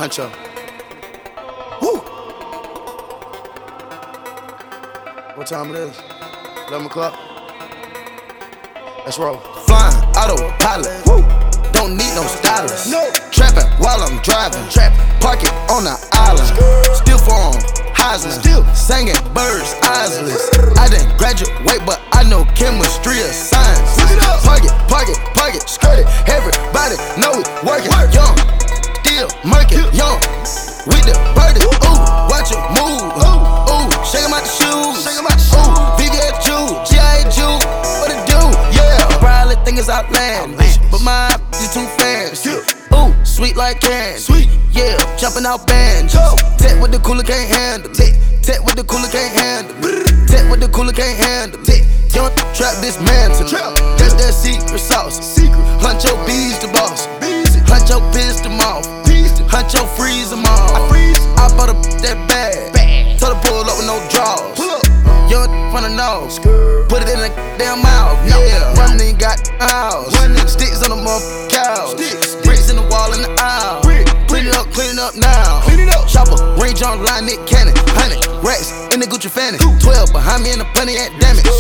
Huncho. Woo! What time it is? 11 o'clock? Let's roll. Flying autopilot. Woo! Don't need no stylist. No. Trapping while I'm driving. Park it on the island. Still form. Heisman. Still singing birds, eyeless. I didn't graduate, but I know chemistry or science. Park it, skirt it. Everybody know it working. Young, still murking. Young, with the birdie. Ooh, watch it move. Ooh, shake 'em out the shoes. Ooh, VVS Jew, G.I. Jew, what it do? Yeah, probably think it's outlandish, but my is too fancy. Ooh, sweet like candy. Yeah, jumping out banjo. Tech with the cooler can't handle it. Tech with the cooler can't handle it. Tech with the cooler can't handle it. Young trap dismantle. That's that secret sauce. Hunt your bees the boss. Hunt your piss them off. Hunt your freeze them off. I bought a that bag. Told her pull up with no draws. Young from the nose. Put it in the damn mouth. Yeah, running got house. Sticks on the motherfucking couch. Bricks in the wall in the aisle. Clean it up now. Chopper, range on line, Nick Cannon. 100 racks in the Gucci fanny. 12 behind me in the Pontiac, damn it.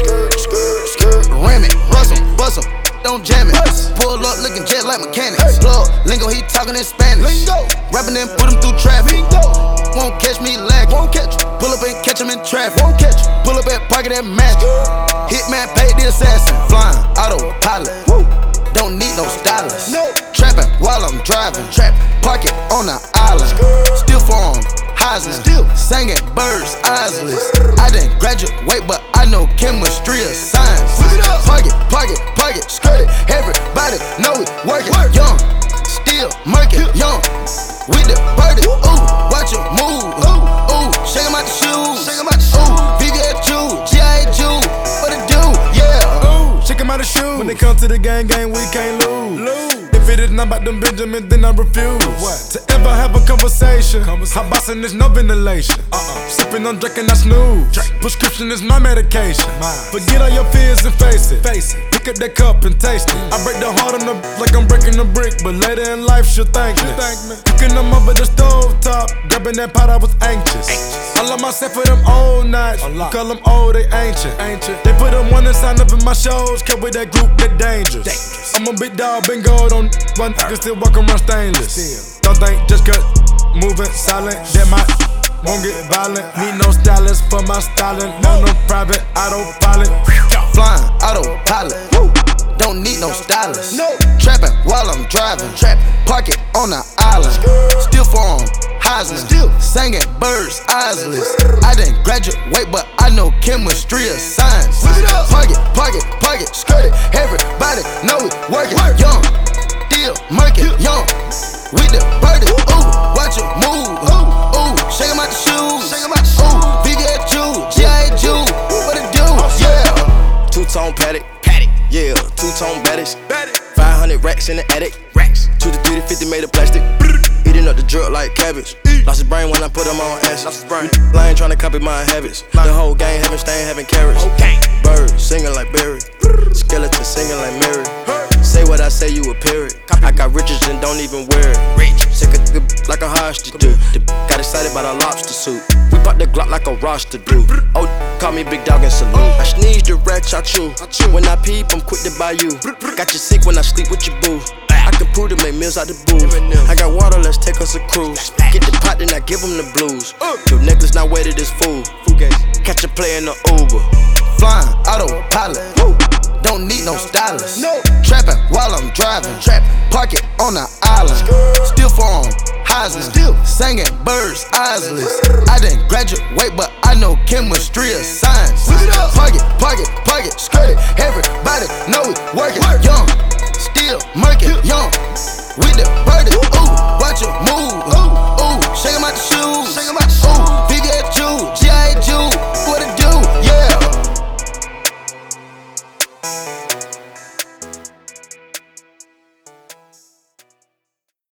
Ram it, bust 'em, don't jam it. Pull up looking jet like mechanics. Plug, lingo, he talking in Spanish. Rapping and put him through traffic. Won't catch me lacking. Pull up and catch him in traffic. Pull up at parking that magic. Hitman paid the assassin. Flying autopilot. Don't need no stylist. Trapping while I'm driving. Park it on the island. Still form. Heisman. Still singing birds, eyeless. I didn't graduate, but I know chemistry or science. Park it, skirt it. Everybody know it working. Young, still murking. Young, with the birdie. Ooh, watch it move. Ooh, shake 'em out the shoes. Ooh, VVS Jew, G.I. Jew, what it do? Yeah. Ooh, shake 'em out the shoes. When it comes to the gang, we can't lose. If it is not about them Benjamins, then I refuse to ever have a conversation. Hot bossing is no ventilation. Sipping on drinking, I snooze. Prescription is my medication. Forget all your fears and face it. Pick up that cup and taste it. I break the heart on the like I'm breaking a brick, but later in life she'll thank me. Cooking them up at the stove top, grabbing that pot, I was anxious. I love myself for them old nights. You call them old, they ancient. They put them one and sign up in my shows. Come with that group, that dangerous. I'm a big dog, been gold on one nigga still walk around stainless. Don't think just cause moving silent that my won't get violent. Need no stylist for my styling. On a private autopilot. Flying autopilot. Don't need no stylist. Trapping while I'm driving. Park it on the island. Still form. Heisman. Still singing birds, eyeless. I didn't graduate, but I know chemistry or science. Park it, skirt it. Everybody know it working. Young, still murking. Young, with the birdie. Ooh, watch it move. Ooh, shake 'em out the shoes. Ooh, VVS Jew, G.I. Jew, what it do? Yeah. Two-tone paddock. Yeah, two-tone baddies. 500 racks in the attic. 2 to 3 to 50 made of plastic. Eating up the drug like cabbage. Lost his brain when I put him on acid. Lying trying to copy my habits. The whole gang having stain, having carrots. Birds singing like Barry. Skeleton singing like Mary. Say what I say, you a parrot. I got riches and don't even wear it. Sick of the like a hostage do. The got excited by the lobster suit. We bought the Glock like a roster do. Oh, call me big dog and salute. I sneeze the rat, I chew. When I peep, I'm quick to buy you. Got you sick when I sleep with your boo. I can prove to make meals out the booth. I got water, let's take us a cruise. Get the pot, then I give them the blues. Your necklace not weighted as food. Catch a play in the Uber. Flying autopilot. Don't need no stylist. Trapping while I'm driving. Park it on the island. Still form. Heisman. Still singing birds, eyeless. I didn't graduate, but I know chemistry or science. Park it, skirt it. Everybody know it working. Young, still murking. Young, with the birdie. Ooh, watch it move. Ooh, shake 'em out